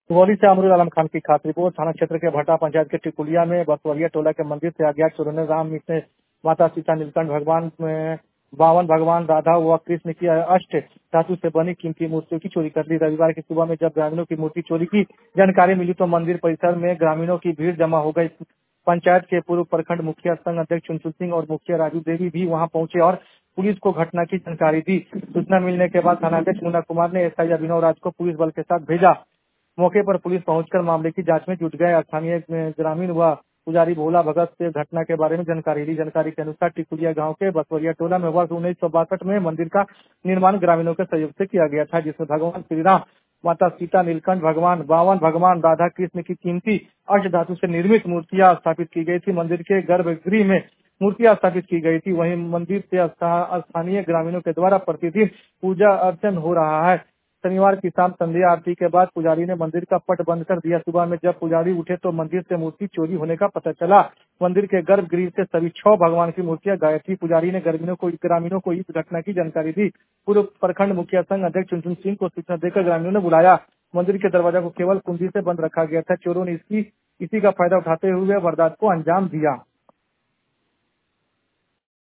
सुगौली से अमरुल आलम खान की खास रिपोर्ट। थाना क्षेत्र के भट्टा पंचायत के टिकुलिया में बसवरिया टोला के मंदिर से अज्ञात चोरों ने राम ने माता सीता नीलकंठ भगवान बावन भगवान राधा व कृष्ण की अष्ट धातु से बनी कीमती मूर्तियों की चोरी कर ली। रविवार की सुबह में जब ग्रामीणों की मूर्ति चोरी की जानकारी मिली तो मंदिर परिसर में ग्रामीणों की भीड़ जमा हो गई। पंचायत के पूर्व प्रखंड मुखिया संघ अध्यक्ष चुनचुन सिंह और मुखिया राजू देवी भी वहां पहुंचे और पुलिस को घटना की जानकारी दी। सूचना मिलने के बाद थानाध्यक्ष मुन्ना कुमार ने एसआई अभिनव राज को पुलिस बल के साथ भेजा। मौके पर पुलिस पहुंचकर मामले की जांच में जुट गए। स्थानीय ग्रामीण व पुजारी भोला भगत से घटना के बारे में जानकारी ली। जानकारी के अनुसार टिकुलिया गांव के बसवरिया टोला में वर्ष 1962 में मंदिर का निर्माण ग्रामीणों के सहयोग से किया गया था, जिसमें भगवान श्री राम, माता सीता, नीलकंठ भगवान, बावन भगवान, राधा कृष्ण की कीमती अष्ट धातु से निर्मित मूर्तियां स्थापित की गई थी। मंदिर के गर्भगृह में मूर्तियां स्थापित की गई थी। वहीं मंदिर से स्थानीय ग्रामीणों के द्वारा प्रतिदिन पूजा अर्चन हो रहा है। शनिवार की शाम संध्या आरती के बाद पुजारी ने मंदिर का पट बंद कर दिया। सुबह में जब पुजारी उठे तो मंदिर से मूर्ति चोरी होने का पता चला। मंदिर के गर्भगृह से सभी 6 भगवान की मूर्तियां गायब थी। पुजारी ने ग्रामीणों को इस घटना की जानकारी दी। पूर्व प्रखंड मुखिया संघ अध्यक्ष चुनचुन सिंह को सूचना देकर ग्रामीणों ने बुलाया। मंदिर के दरवाजा को केवल कुंडी से बंद रखा गया था। चोरों ने इसी का फायदा उठाते हुए वारदात को अंजाम दिया।